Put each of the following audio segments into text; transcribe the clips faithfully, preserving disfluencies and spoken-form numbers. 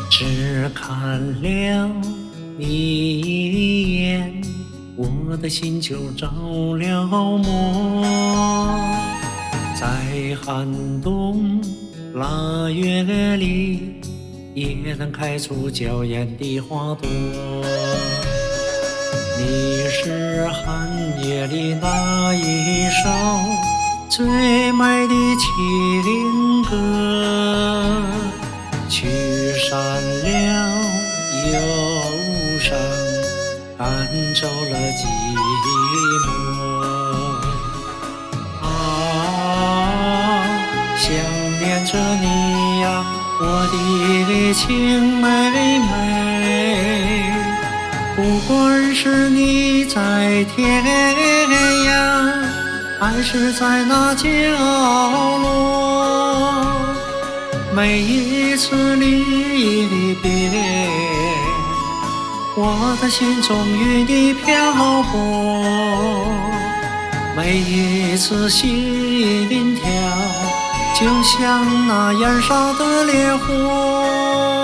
只看了你一眼，我的心就着了魔。在寒冬腊月里，也能开出娇艳的花朵。你是寒夜里那一首最美的情歌，驱散了忧伤，赶走了寂寞。啊，想念着你呀，我的情妹妹。不管是你在天涯，还是在那角落，每一次离别，我的心中与你漂泊。每一次心跳，就像那燃烧的烈火。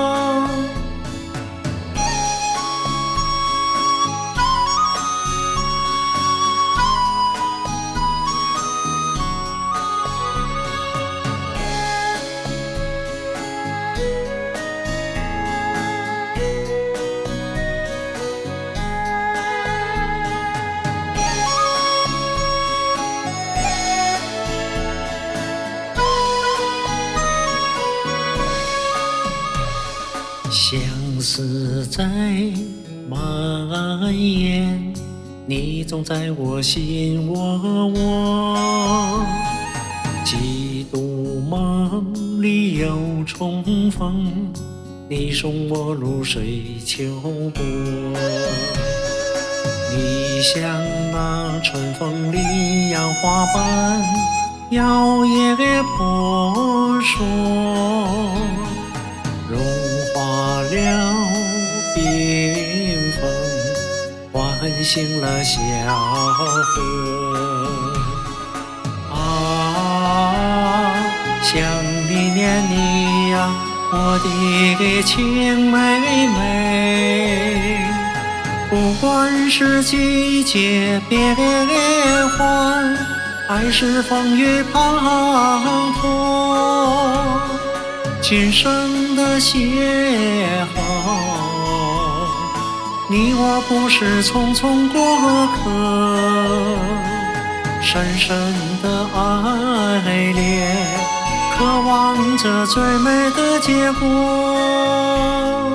相思在蔓延，你总在我心窝窝。几度梦里又重逢，你送我入睡秋波。你像那春风里杨花般摇曳婆娑，融化了冰封，唤醒了小河。啊，想你念你呀，我的情妹妹。不管是季节变换，还是风雨滂沱，今生的邂逅，你我不是匆匆过客，深深的爱恋，渴望着最美的结果。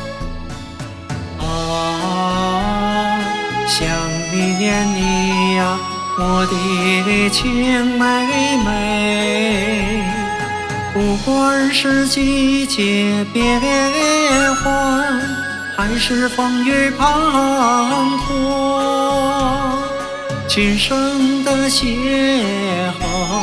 啊，想你念你呀，我的情妹妹。不管是季节变换，还是风雨滂沱，今生的邂逅，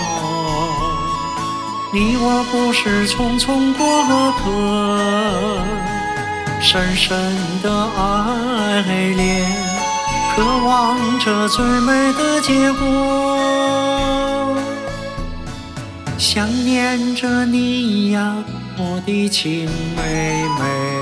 你我不是匆匆过客，深深的爱恋，渴望着最美的结果。想念着你呀，我的情妹妹。